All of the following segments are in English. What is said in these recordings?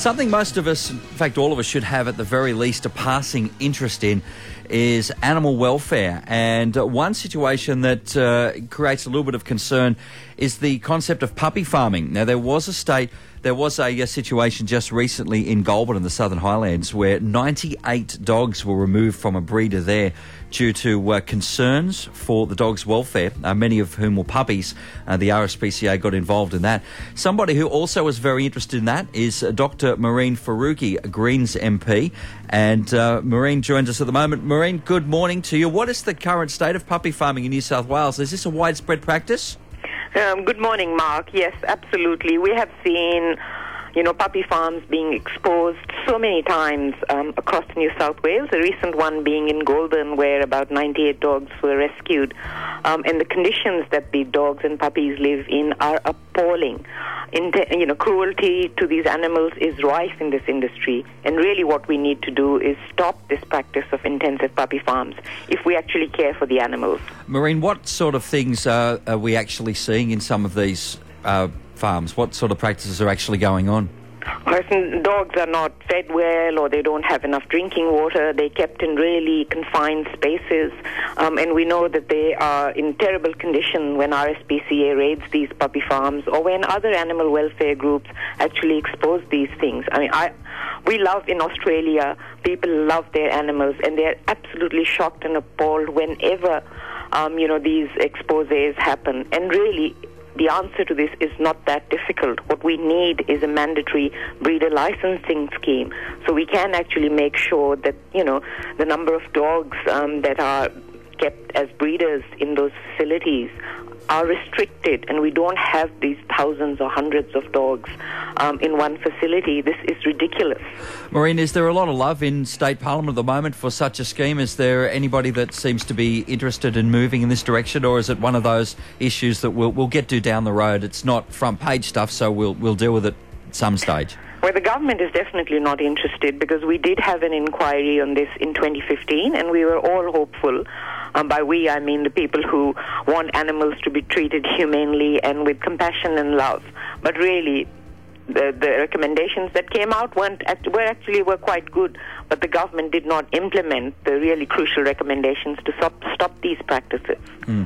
Something most of us, in fact all of us, should have at the very least a passing interest in is animal welfare. And one situation that creates a little bit of concern is the concept of puppy farming. Now, there was a situation just recently in Goulburn in the Southern Highlands where 98 dogs were removed from a breeder there due to concerns for the dogs' welfare, many of whom were puppies. The RSPCA got involved in that. Somebody who also was very interested in that is Dr. Mehreen Faruqi, a Greens MP. And Mehreen joins us at the moment. Mehreen, good morning to you. What is the current state of puppy farming in New South Wales? Is this a widespread practice? Good morning, Mark. Yes, absolutely. We have seen, puppy farms being exposed so many times across New South Wales. A recent one being in Goulburn, where about 98 dogs were rescued. And the conditions that the dogs and puppies live in are appalling. Cruelty to these animals is rife in this industry. And really what we need to do is stop this practice of intensive puppy farms if we actually care for the animals. Mehreen, what sort of things are we actually seeing in some of these farms? What sort of practices are actually going on? Dogs are not fed well, or they don't have enough drinking water. They're kept in really confined spaces, and we know that they are in terrible condition when RSPCA raids these puppy farms, or when other animal welfare groups actually expose these things. We love in Australia, people love their animals, and they're absolutely shocked and appalled whenever, these exposés happen. And really, the answer to this is not that difficult. What we need is a mandatory breeder licensing scheme, so we can actually make sure that, the number of dogs that are kept as breeders in those facilities are restricted, and we don't have these thousands or hundreds of dogs in one facility. This is ridiculous. Mehreen, is there a lot of love in State Parliament at the moment for such a scheme? Is there anybody that seems to be interested in moving in this direction, or is it one of those issues that we'll get to down the road? It's not front page stuff, so we'll deal with it at some stage. Well, the government is definitely not interested, because we did have an inquiry on this in 2015, and we were all hopeful. By we, I mean the people who want animals to be treated humanely and with compassion and love. But really, the recommendations that came out were quite good, but the government did not implement the really crucial recommendations to stop these practices.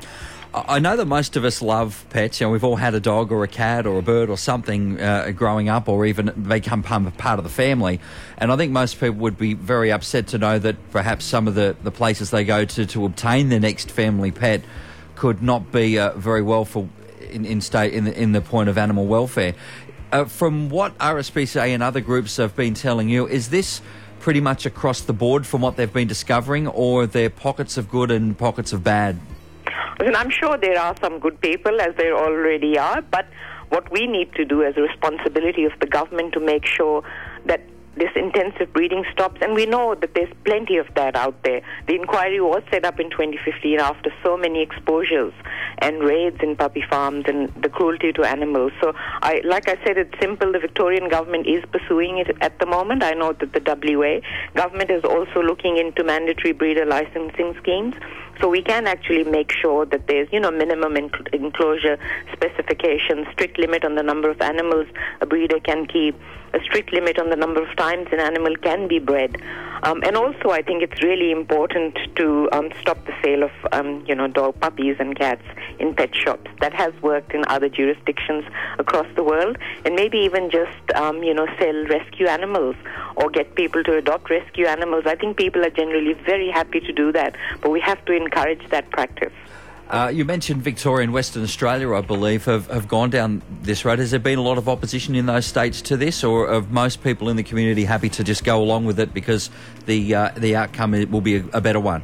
I know that most of us love pets. We've all had a dog or a cat or a bird or something growing up, or even become part of the family. And I think most people would be very upset to know that perhaps some of the places they go to obtain their next family pet could not be very well in the point of animal welfare. From what RSPCA and other groups have been telling you, is this pretty much across the board from what they've been discovering, or are there pockets of good and pockets of bad? And I'm sure there are some good people, as there already are, but what we need to do as a responsibility of the government to make sure that this intensive breeding stops, and we know that there's plenty of that out there. The inquiry was set up in 2015 after so many exposures and raids in puppy farms and the cruelty to animals. So, like I said, it's simple. The Victorian government is pursuing it at the moment. I know that the WA government is also looking into mandatory breeder licensing schemes. So we can actually make sure that there's, minimum enclosure specifications, strict limit on the number of animals a breeder can keep, a strict limit on the number of times an animal can be bred. And also, I think it's really important to stop the sale of, dog puppies and cats in pet shops. That has worked in other jurisdictions across the world. And maybe even just, sell rescue animals or get people to adopt rescue animals. I think people are generally very happy to do that, but we have to encourage that practice. You mentioned Victoria and Western Australia, I believe, have gone down this road. Has there been a lot of opposition in those states to this, or are most people in the community happy to just go along with it because the outcome will be a better one?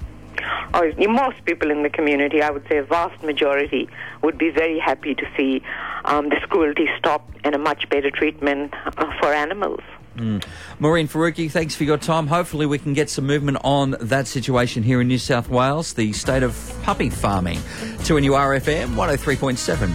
Most people in the community, I would say a vast majority, would be very happy to see this cruelty stop and a much better treatment for animals. Mehreen Faruqi, thanks for your time. Hopefully we can get some movement on that situation here in New South Wales, the state of puppy farming. 2NURFM 103.7.